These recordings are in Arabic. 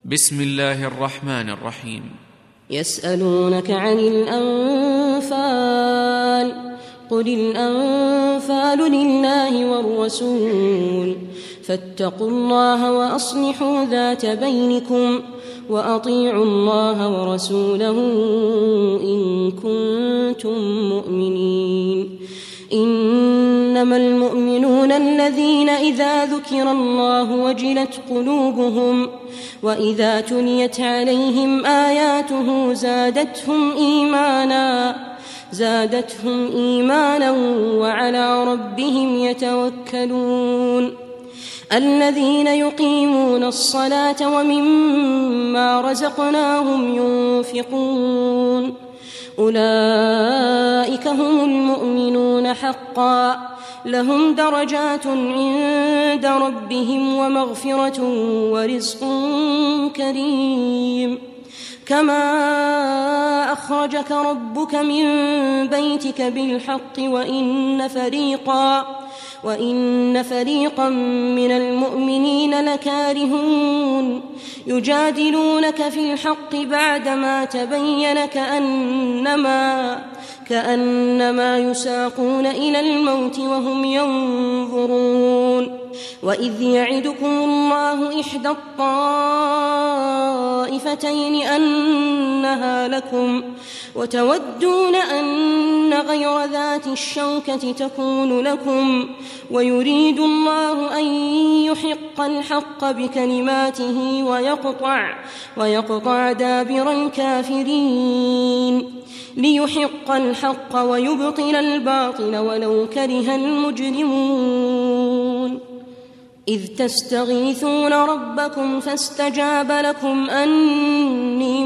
بسم الله الرحمن الرحيم. يسألونك عن الأنفال قل الأنفال لله والرسول فاتقوا الله وأصلحوا ذات بينكم وأطيعوا الله ورسوله إن كنتم مؤمنين. إنما المؤمنون الذين إذا ذكر الله وجلت قلوبهم وإذا تليت عليهم آياته زادتهم إيمانا وعلى ربهم يتوكلون. الذين يقيمون الصلاة ومما رزقناهم ينفقون أولئك هم المؤمنون حقا لهم درجات عند ربهم ومغفرة ورزق كريم. كما أخرجك ربك من بيتك بالحق وإن فريقا من المؤمنين لكارهون يجادلونك في الحق بعدما تبين كأنما يساقون إلى الموت وهم ينظرون. وإذ يعدكم الله إحدى الطائفتين أنها لكم وتودون أن غير ذات الشوكة تكون لكم ويريد الله أن يحق الحق بكلماته ويقطع دابر الكافرين ليحق الحق ويبطل الباطل ولو كره المجرمون. إذ تستغيثون ربكم فاستجاب لكم أني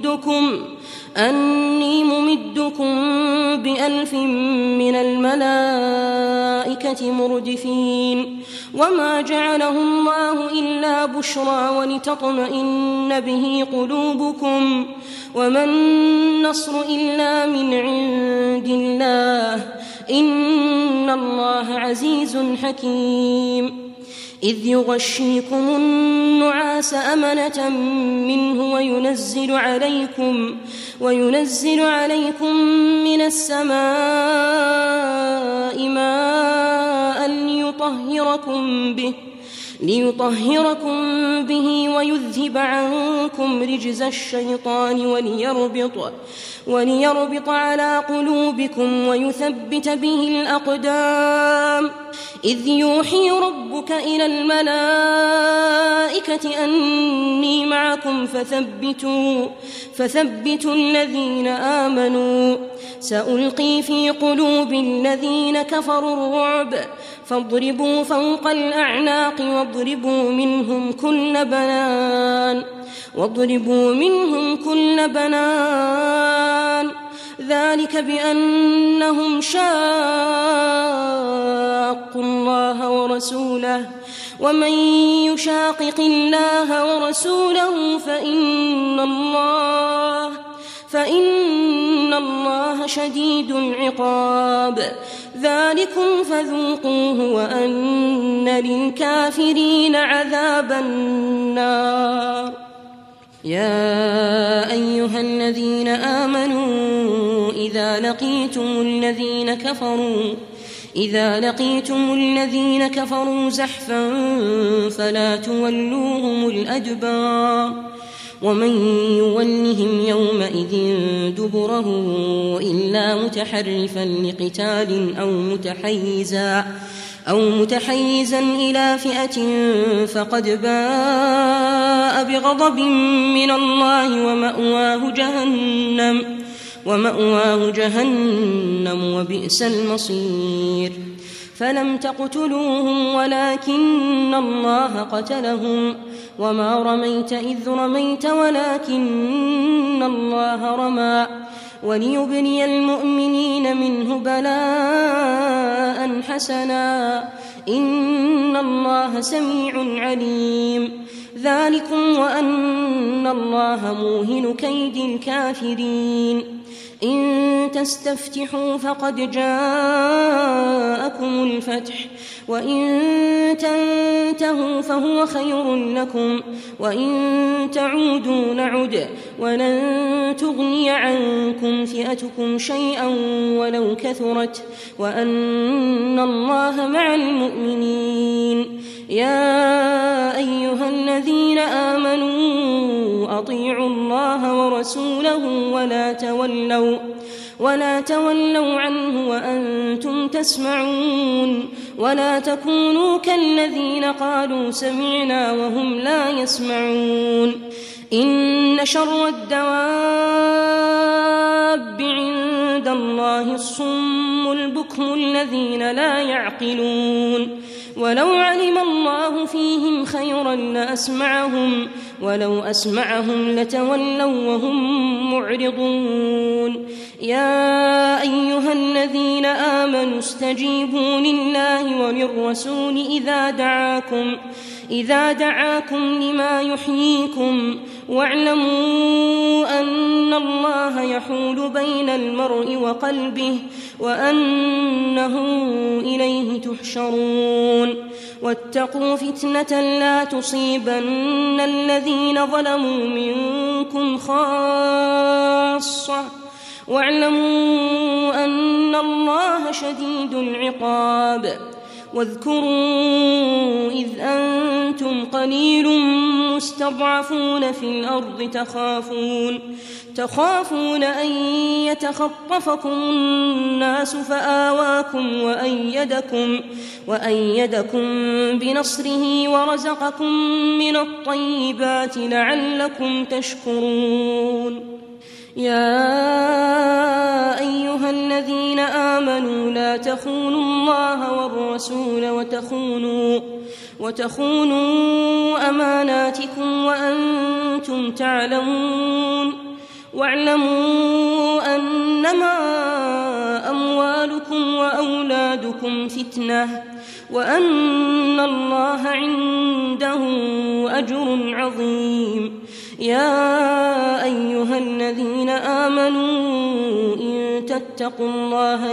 ممدكم ب1000 من الملائكة مردفين. وما جعله الله إلا بشرى ولتطمئن به قلوبكم وما النصر إلا من عند الله إن الله عزيز حكيم. إذ يغشيكم النعاس أمنة منه وينزل عليكم من السماء ماء ليطهركم به ويذهب عنكم رجز الشيطان وليربط على قلوبكم ويثبت به الأقدام. إذ يوحي ربك إلى الملائكة أني معكم فثبتوا الذين آمنوا سألقي في قلوب الذين كفروا الرعب فاضربوا فوق الأعناق واضربوا منهم كل بنان ذلك بأنهم شاقوا الله ورسوله ومن يشاقق الله ورسوله فإن الله شديد العقاب. ذلكم فذوقوه وأن للكافرين عذاب النار. يا أيها الذين آمنوا إذا لقيتم الذين كفروا زحفا فلا تولوهم الأدبار ومن يولهم يومئذ دبره إلا متحرفا لقتال أو متحيزا إلى فئة فقد باء بغضب من الله ومأواه جهنم وبئس المصير. فلم تقتلوهم ولكن الله قتلهم وما رميت إذ رميت ولكن الله رمى وليبلي المؤمنين منه بلاء حسنا إن الله سميع عليم. ذلكم وأن الله موهن كيد الكافرين. إن تستفتحوا فقد جاءكم الفتح وإن تنتهوا فهو خير لكم وإن تعودوا نعد ولن تغني عنكم فئتكم شيئا ولو كثرت وأن الله مع المؤمنين. يا أيها الذين آمنوا أطيعوا الله ورسوله ولا تولوا عنه وأنتم تسمعون ولا تكونوا كالذين قالوا سمعنا وهم لا يسمعون. إن شر الدواب عند الله الصم البكم الذين لا يعقلون. ولو علم الله فيهم خيرا لأسمعهم ولو أسمعهم لتولوا وهم معرضون. يا أيها الذين آمنوا استجيبوا لله وللرسول إذا دعاكم لما يحييكم واعلموا أن الله يحول بين المرء وقلبه وأنه إليه تحشرون. واتقوا فتنة لا تصيبن الذين ظلموا منكم خاصة واعلموا أن الله شديد العقاب. واذكروا إذ أنتم قليل مستضعفون في الأرض تخافون أن يتخطفكم الناس فآواكم وأيدكم بنصره ورزقكم من الطيبات لعلكم تشكرون. يا أيها الذين آمنوا لا تخونوا الله والرسول وتخونوا أماناتكم وأنتم تعلمون. واعلموا أنما أموالكم وأولادكم فتنة وأن الله عنده أجر عظيم. يا أيها الذين آمنوا إن تتقوا الله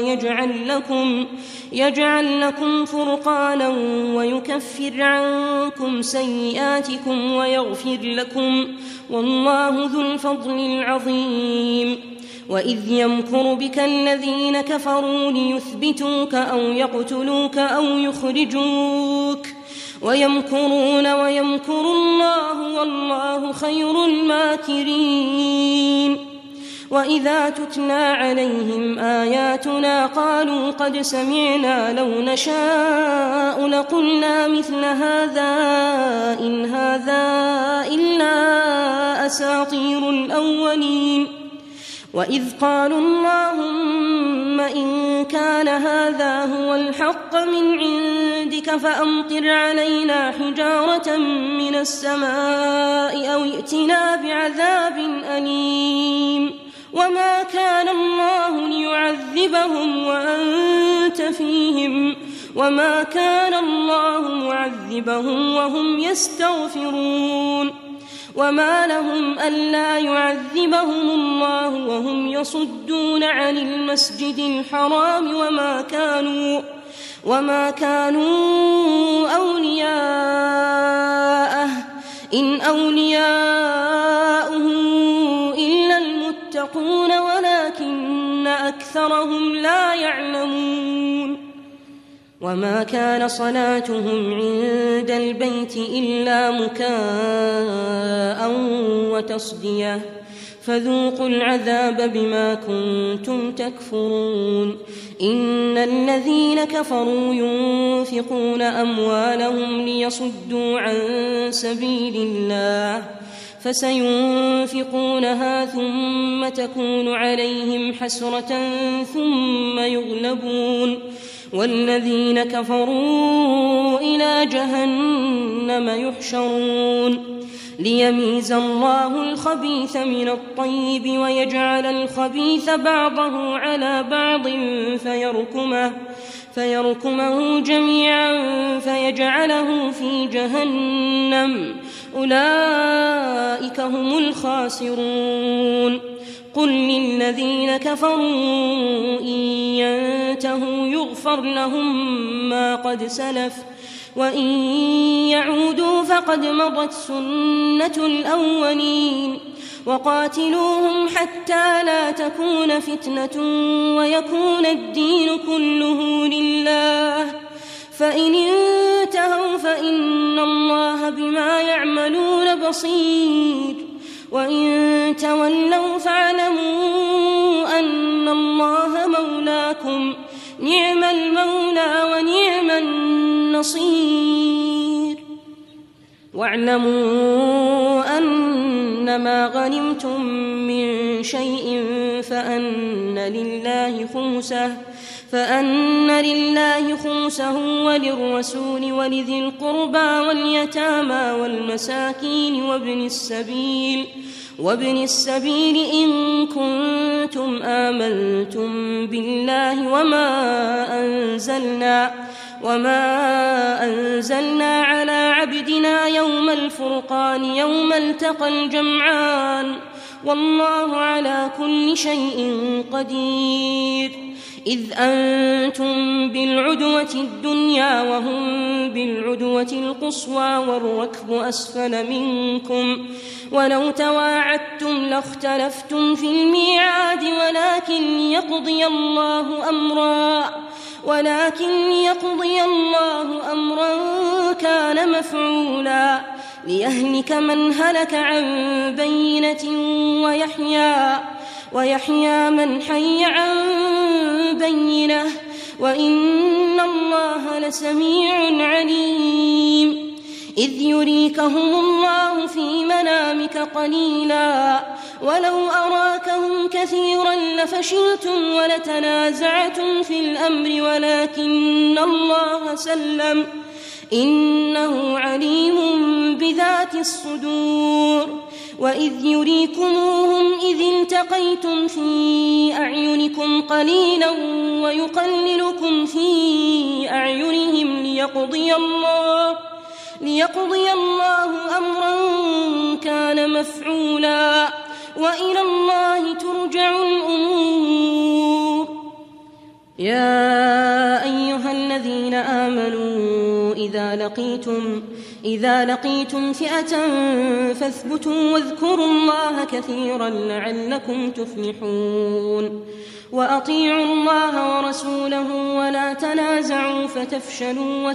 يجعل لكم فرقانا ويكفر عنكم سيئاتكم ويغفر لكم والله ذو الفضل العظيم. وإذ يمكر بك الذين كفروا ليثبتوك أو يقتلوك أو يخرجوك ويمكرون ويمكر الله والله خير الماكرين. وإذا تتلى عليهم آياتنا قالوا قد سمعنا لو نشاء لقلنا مثل هذا إن هذا إلا أساطير الأولين. وإذ قالوا اللهم إن كان هذا هو الحق من عندك فأمطر علينا حجارة من السماء أو ائتنا بعذاب أليم. وما كان الله ليعذبهم وأنت فيهم وما كان الله معذبهم وهم يستغفرون. وما لهم ألا يعذبهم الله وهم يصدون عن المسجد الحرام وما كانوا أولياءه إن أولياؤه إلا المتقون ولكن أكثرهم لا يعلمون. وما كان صلاتهم عند البيت إلا مكاء وتصدية فذوقوا العذاب بما كنتم تكفرون. إن الذين كفروا ينفقون أموالهم ليصدوا عن سبيل الله فسينفقونها ثم تكون عليهم حسرة ثم يغلبون والذين كفروا إلى جهنم يحشرون. ليميز الله الخبيث من الطيب ويجعل الخبيث بعضه على بعض فيركمه جميعا فيجعله في جهنم أولئك هم الخاسرون. قل للذين كفروا إن ينتهوا يغفر لهم ما قد سلف وإن يعودوا فقد مضت سنة الأولين وقاتلوهم حتى لا تكون فتنة ويكون الدين كله لله فإن انتهوا فإن الله بما يعملون بصير وإن تولوا فاعلموا أن الله مولاكم نعم المولى ونعم النصير واعلموا أنما غنمتم من شيء فأن لله خمسه وللرسول ولذي القربى واليتامى والمساكين وابن السبيل إن كنتم آمنتم بالله وما أنزلنا على عبدنا يوم الفرقان يوم التقى الجمعان والله على كل شيء قدير إذ أنتم بالعدوة الدنيا وهم بالعدوة القصوى والركب أسفل منكم ولو تواعدتم لاختلفتم في الميعاد ولكن ليقضي الله أمرا كان مفعولا ليهلك من هلك عن بينة ويحيى من حي عن بينة وإن الله لسميع عليم إذ يريكهم الله في منامك قليلا ولو أراكهم كثيرا لفشلتم ولتنازعتم في الأمر ولكن الله سلم إنه عليم بذات الصدور وإذ يريكموهم إذ التقيتم في أعينكم قليلا ويقللكم في أعينهم ليقضي الله أمرا كان مفعولا وإلى الله ترجع الأمور يا أيها الذين آمنوا إذا لقيتم فئة فاثبتوا واذكروا الله كثيرا لعلكم تفلحون وأطيعوا الله ورسوله ولا تنازعوا فتفشلوا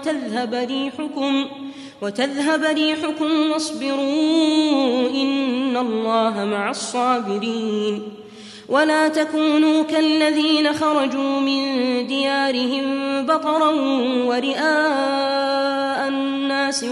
وتذهب ريحكم واصبروا إن الله مع الصابرين ولا تكونوا كالذين خرجوا من ديارهم بطرا ورئاء الناس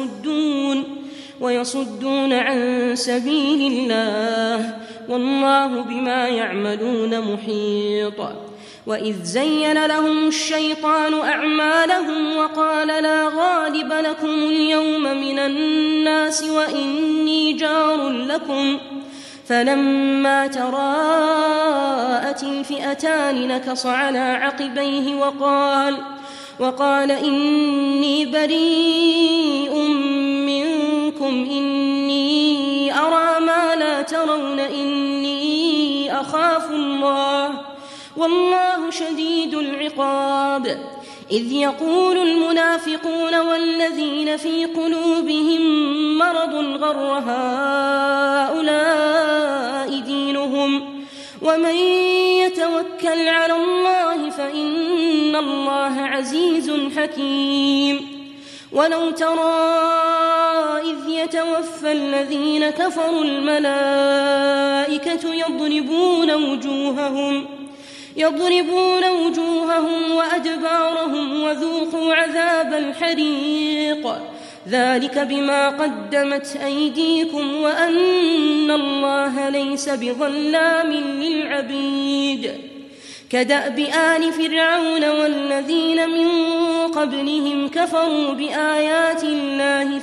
ويصدون عن سبيل الله والله بما يعملون محيط وإذ زين لهم الشيطان أعمالهم وقال لا غالب لكم اليوم من الناس وإني جار لكم فلما تراءت الفئتان نكص على عقبيه وقال إني بريء منكم إني أرى ما لا ترون إني أخاف الله والله شديد العقاب إذ يقول المنافقون والذين في قلوبهم مرض غر هؤلاء دينهم ومن يتوكل على الله فإن الله عزيز حكيم ولو ترى إذ يتوفى الذين كفروا الملائكة يضربون وجوههم وأدبارهم وذوقوا عذاب الحريق ذلك بما قدمت أيديكم وأن الله ليس بظلام للعبيد كدأب آل فرعون والذين من قبلهم كفروا بآيات الله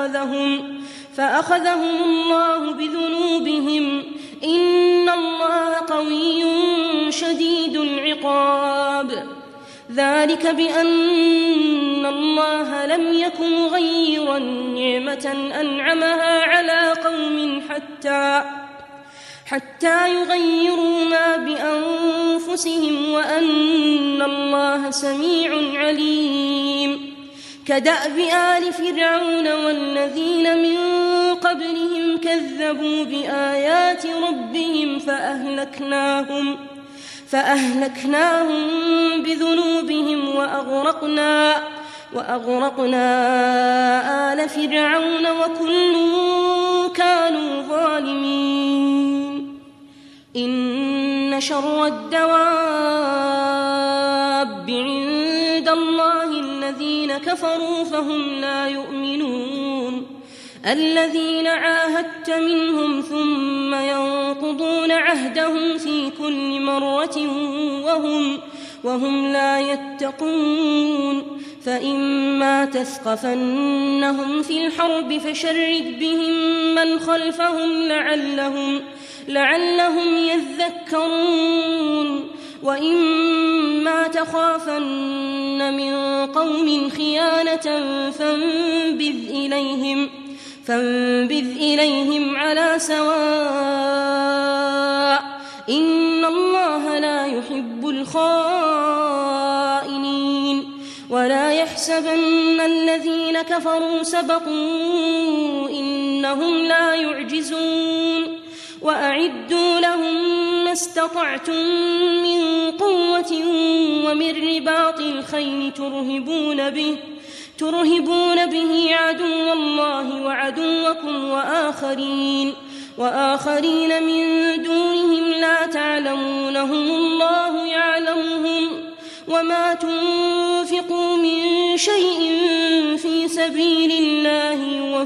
فأخذهم الله بذنوبهم إن الله قوي شديد العقاب ذلك بأن الله لم يكن غيرا نعمة أنعمها على قوم حتى يغيروا ما بأنفسهم وأن الله سميع عليم. كدأب آل فرعون والذين من قبلهم كذبوا بآيات ربهم فأهلكناهم بذنوبهم وأغرقنا آل فرعون وكل كانوا ظالمين. إن شر الدواب عند الله الذين كفروا فهم لا يؤمنون. الذين عاهدت منهم ثم ينقضون عهدهم في كل مرة وهم لا يتقون. فإما تثقفنهم في الحرب فشرد بهم من خلفهم لعلهم يذكرون. وإما تخافن من قوم خيانة فانبذ إليهم على سواء إن الله لا يحب الخائنين. ولا يحسبن الذين كفروا سبقوا إنهم لا يعجزون. وأعدوا لهم ما استطعتم من قوة ومن رباط الخيل ترهبون به عدو الله وعدوكم وآخرين من دونهم لا تعلمونهم الله يعلمهم. وما تنفقوا من شيء في سبيل الله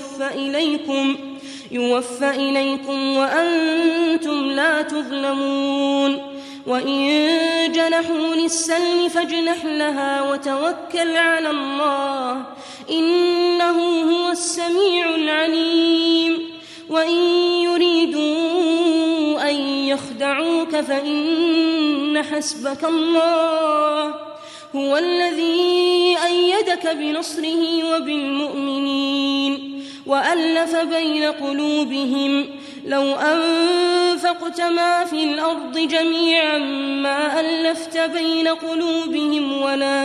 يوفى إليكم وأنتم لا تظلمون. وإن جنحوا للسلم فاجنح لها وتوكل على الله إنه هو السميع العليم. وإن يريدوا أن يخدعوك فإن حسبك الله هو الذي أيدك بنصره وبالمؤمنين وألف بين قلوبهم. لو أنفقت ما في الأرض جميعا ما ألفت بين قلوبهم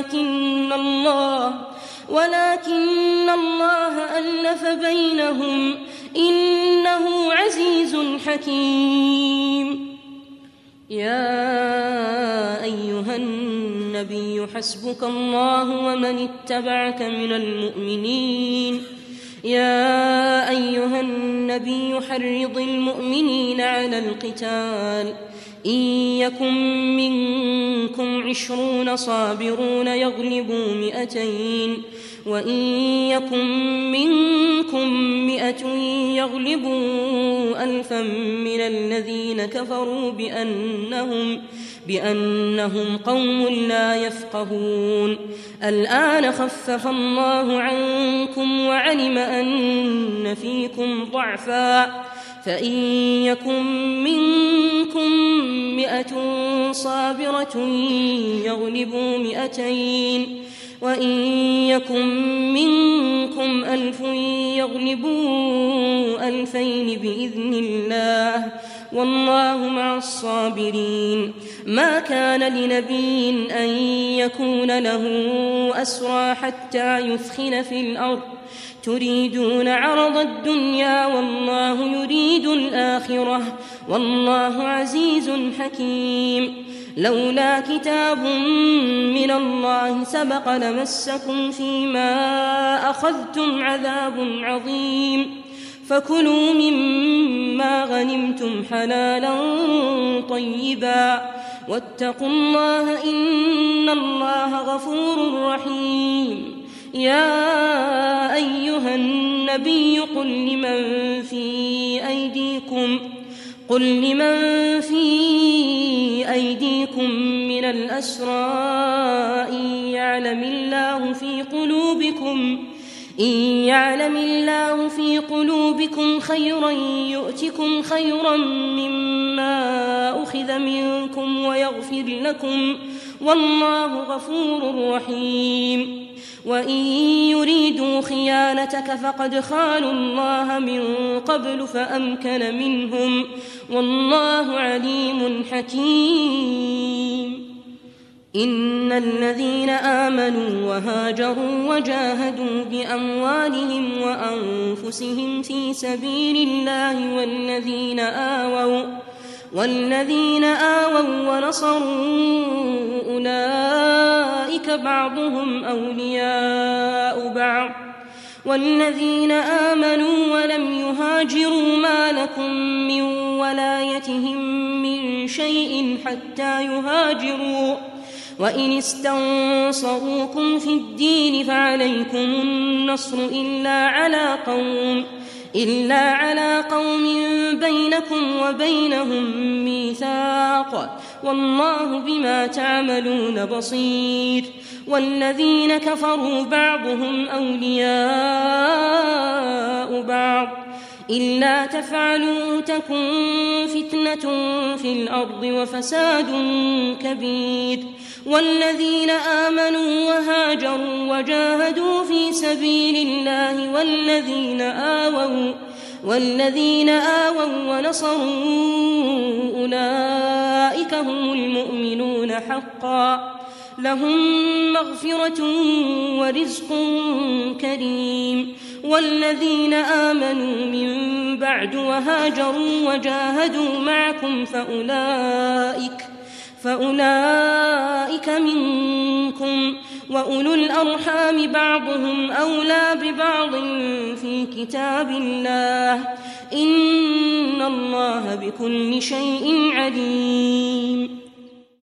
ولكن الله ألف بينهم إنه عزيز حكيم. يا أيها النبي حسبك الله ومن اتبعك من المؤمنين. يا أيها النبي حرض المؤمنين على القتال إن يكن منكم 20 صابرون يغلبوا 200 وإن يكن منكم 100 يغلبوا 1000 من الذين كفروا بأنهم قوم لا يفقهون. الآن خفف الله عنكم وعلم أن فيكم ضعفا فإن يكن منكم 100 صابرة يغلبوا 200 وإن يكن منكم 1000 يغلبوا 2000 بإذن الله والله مع الصابرين. ما كان لنبي أن يكون له أسرى حتى يثخن في الأرض تريدون عرض الدنيا والله يريد الآخرة والله عزيز حكيم. لولا كتاب من الله سبق لمسكم فيما أخذتم عذاب عظيم فكلوا مما غنمتم حلالا طيبا واتقوا الله إن الله غفور رحيم. يا أيها النبي قل لمن في أيديكم من الأسرى إن يعلم الله في قلوبكم خيرا يؤتكم خيرا مما أخذ منكم ويغفر لكم والله غفور رحيم. وإن يريدوا خيانتك فقد خانوا الله من قبل فأمكن منهم والله عليم حكيم إن الذين آمنوا وهاجروا وجاهدوا بأموالهم وأنفسهم في سبيل الله والذين آووا ونصروا أولئك بعضهم أولياء بعض والذين آمنوا ولم يهاجروا ما لكم من ولايتهم من شيء حتى يهاجروا وإن استنصروكم في الدين فعليكم النصر إلا على قوم بينكم وبينهم ميثاق والله بما تعملون بصير والذين كفروا بعضهم أولياء بعض إلا تفعلوا تكن فتنة في الأرض وفساد كبير والذين آمنوا وهاجروا وجاهدوا في سبيل الله والذين آووا ونصروا أولئك هم المؤمنون حقا لهم مغفرة ورزق كريم والذين آمنوا من بعد وهاجروا وجاهدوا معكم فأولئك منكم وأولو الأرحام بعضهم أولى ببعض في كتاب الله إن الله بكل شيء عليم